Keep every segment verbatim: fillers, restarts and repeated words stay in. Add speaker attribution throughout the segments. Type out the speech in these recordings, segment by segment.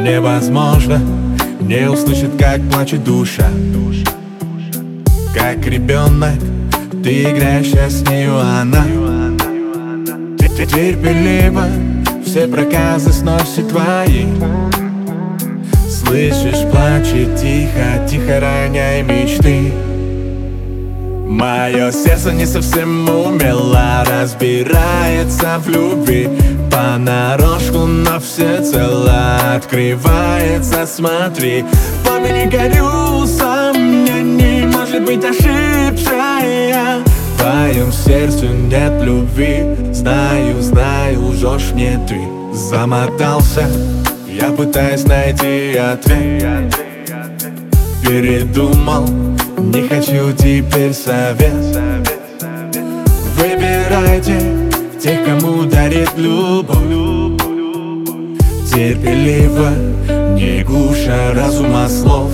Speaker 1: невозможно не услышать, как плачет душа. Как ребенок, ты играешься с нею, она терпеливо все проказы сносит твои. Слышишь, плачет тихо, тихо роняй мечты. Мое сердце не совсем умело разбирается в любви, понарошку, но всецело открывается, смотри. В не горю сомнений, может быть, ошибся я. В твоем сердце нет любви, знаю, знаю, лжешь мне ты. Замотался, я пытаюсь найти ответ. Передумал, не хочу теперь совет. Выбирайте тех, кому дарит любовь. Терпеливо, не глуша разума слов.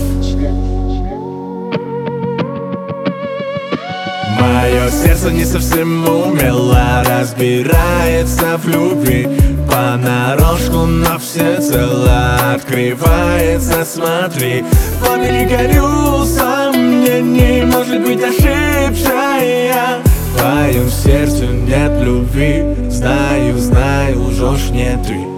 Speaker 1: Мое сердце не совсем умело разбирается в любви, понарошку, но всецело открывается, смотри. В не горю сомнений, может быть, ошибся я. В твоем сердце нет любви, знаю, знаю, лжешь мне ты.